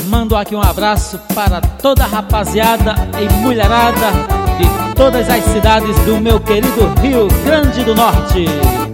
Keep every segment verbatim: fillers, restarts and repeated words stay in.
Mando aqui um abraço para toda a rapaziada e mulherada de todas as cidades do meu querido Rio Grande do Norte.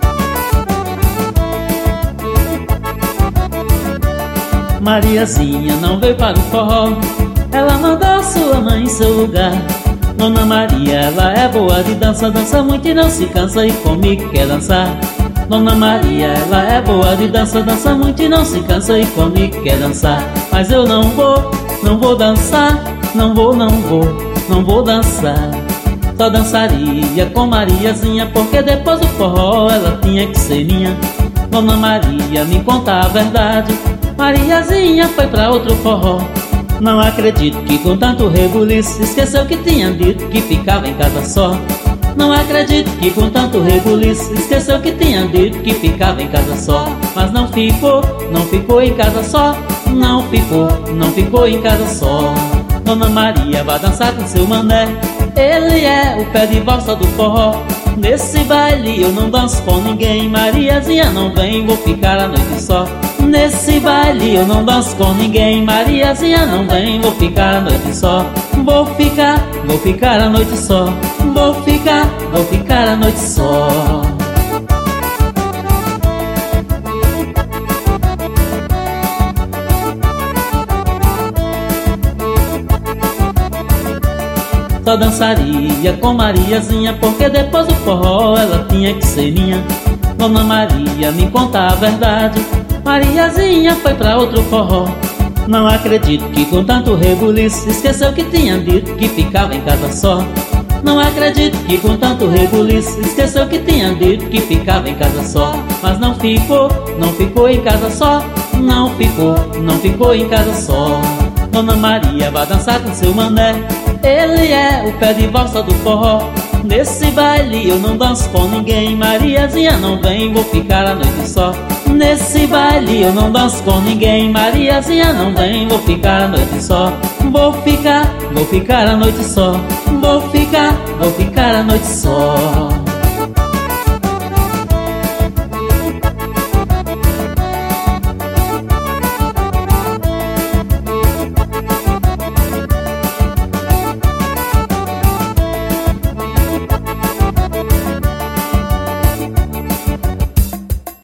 Mariazinha não veio para o forró, ela mandou sua mãe em seu lugar. Dona Maria, ela é boa de dança, dança muito e não se cansa e comigo quer dançar. Dona Maria, ela é boa de dança, dança muito e não se cansa e comigo quer dançar. Mas eu não vou, não vou dançar, não vou, não vou, não vou dançar. Só dançaria com Mariazinha, porque depois do forró ela tinha que ser minha. Dona Maria, me conta a verdade, Mariazinha foi pra outro forró. Não acredito que com tanto rebuliço esqueceu que tinha dito que ficava em casa só. Não acredito que com tanto rebuliço esqueceu que tinha dito que ficava em casa só. Mas não ficou, não ficou em casa só. Não ficou, não ficou em casa só. Dona Maria vai dançar com seu mané, ele é o pé de valsa do forró. Nesse baile eu não danço com ninguém, Mariazinha não vem, vou ficar a noite só. Nesse baile eu não danço com ninguém, Mariazinha não vem, vou ficar a noite só. Vou ficar, vou ficar a noite só. Vou ficar, vou ficar a noite só. Só dançaria com Mariazinha, porque depois do forró ela tinha que ser minha. Dona Maria, me conta a verdade, Mariazinha foi pra outro forró. Não acredito que com tanto rebuliço esqueceu que tinha dito que ficava em casa só. Não acredito que com tanto rebuliço esqueceu que tinha dito que ficava em casa só. Mas não ficou, não ficou em casa só. Não ficou, não ficou em casa só. Dona Maria vai dançar com seu mané, ele é o pé de valsa do forró. Nesse baile eu não danço com ninguém, Mariazinha não vem, vou ficar a noite só. Nesse baile eu não danço com ninguém, Mariazinha não vem, vou ficar a noite só. Vou ficar, vou ficar a noite só. Vou ficar, vou ficar a noite só.